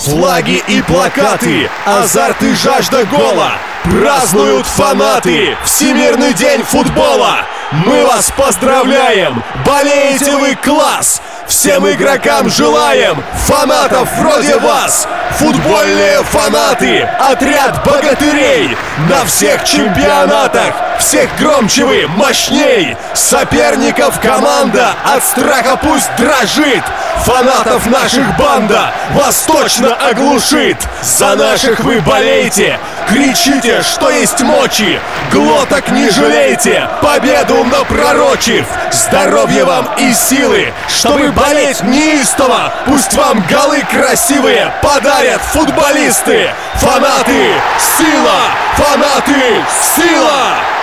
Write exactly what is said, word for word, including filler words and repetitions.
Флаги и плакаты, азарт и жажда гола. Празднуют фанаты, Всемирный день футбола. Мы вас поздравляем, болеете вы класс. Всем игрокам желаем фанатов вроде вас. Футбольные фанаты, отряд богатырей. На всех чемпионатах, всех громче вы, мощней. Соперников команда от страха пусть дрожит. Фанатов наших банда вас точно оглушит. За наших вы болейте, кричите, что есть мочи. Глоток не жалейте, победу напророчив. Здоровья вам и силы, чтобы болеть неистово. Пусть вам голы красивые подарят футболисты. Фанаты — сила! Фанаты — сила!